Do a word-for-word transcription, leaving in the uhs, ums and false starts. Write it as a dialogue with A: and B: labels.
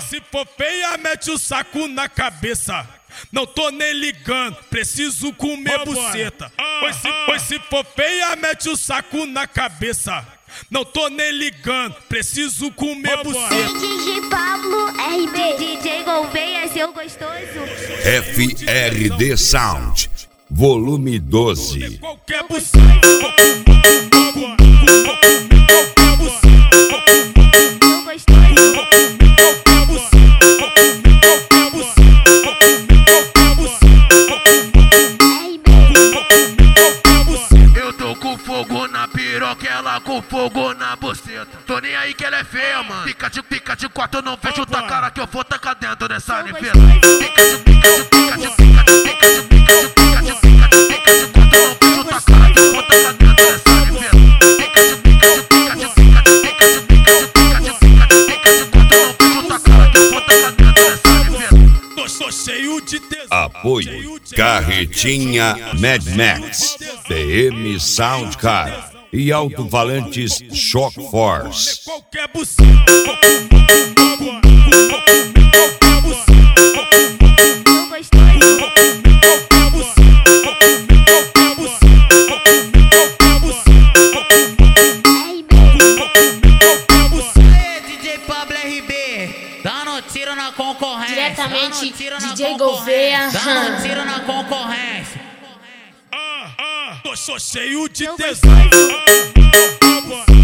A: Pois se for feia, mete o saco na cabeça. Não tô nem ligando, preciso comer oh, buceta. Ah, pois, se, ah. pois se for feia, mete o saco na cabeça. Não tô nem ligando, preciso comer oh, buceta.
B: D J Pablo, R B, D J Gouveia, seu gostoso.
C: F R D Sound, volume doze.
A: Qualquer buceta.
D: Ela com fogo na buceta. Tô nem aí que ela é feia, mano. Pica de pica de quatro, não fecha tua cara que eu vou tacar dentro dessa nivela. Pica de pica de pica de pica de pica de pica de pica de pica de pica de quatro, não fecha tua cara que eu vou tacar dentro dessa nivela. Pica de pica de pica de pica de pica de pica de pica de pica de pica de quatro, não fecha tua cara que eu vou tacar dentro dessa nivela.
A: Tô cheio de tesão.
C: Apoio Carretinha Mad Max, T M Sound Car e alto-falantes Shock Force.
A: Qualquer buceta.
E: D J Pablo R B, dando tiro na concorrência.
B: Diretamente D J Gouveia,
E: dando tiro na concorrência.
A: Tô cheio de tesão.